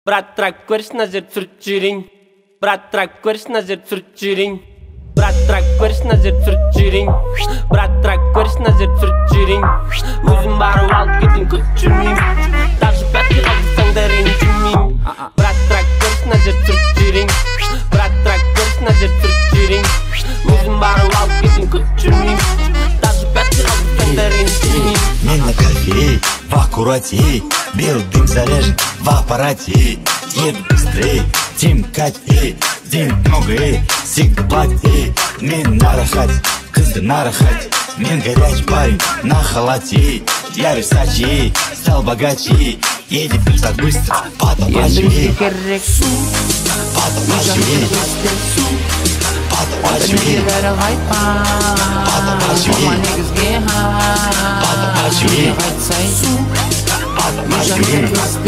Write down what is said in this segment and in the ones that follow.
Браттар, көрші назар түсіріп жүрейін. Браттар, көрші назар түсіріп жүрейін. Браттар, көрші назар түсіріп жүрейін. Браттар, көрші назар түсіріп жүрейін. Өзім барып алып кетейін, күтіп жүрмеймін. Даже пятки қалдырсаң да ренжімеймін. Браттар, көрші назар түсіріп жүрейін. Браттар, көрші назар түсіріп жүрейін. Өзім барып алып кетейін, күтіп жүрмеймін. Даже пятки қалдырсаң да ренжімеймін. Мен на кафе, в аккурате, белый дым заряжен в аппарате. Еду быстрее, тем катей, денег много, всегда плати. Мен на рахате, кызды на рахате. Мен горячий парень на халате. Я Версачи, стал богаче. Едем так быстро, потом поживей. Потом поживей. Потом поживей. Потом поживей. Потом поживей. Потом поживей.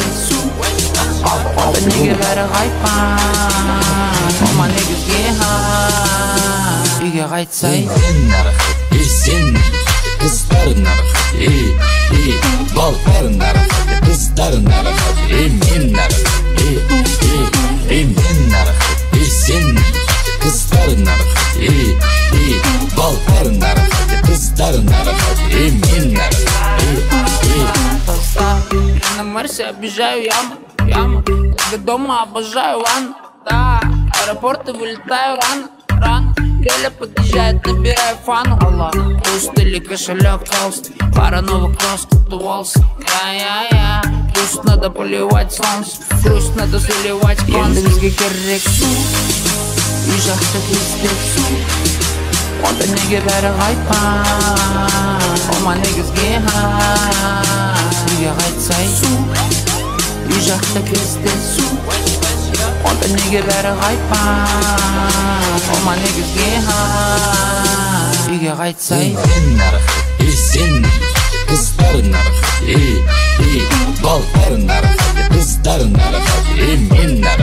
Nigga better hype all my niggas get high. Үйге қайтсай Сен қыздар нарық, балдар нарық, қыздар нарық, мен нарық, мен нарық, сен қыздар нарық, балдар нарық, қыздар нарық, мен нарық. На Марсе обижаю яму, когда дома обожаю ванну. Да, аэропорты вылетаю рано. Геля подъезжает, набираю фану. Пуст или кошелек толстый, пара новых кросс, волосы. Я. Пусть надо поливать солнце, грусть надо заливать концы. Бізге керек су, үй жақта тезтек су. Onda nigga better hype all my niggas get high. Үйге қайтсай су, үй жақта тезтек су. Onda nigga better hype all my niggas get high. Үйге қайтсай мен нарық, сен қыздар нарық, балдар нарық, қыздар нарық, мен нарық.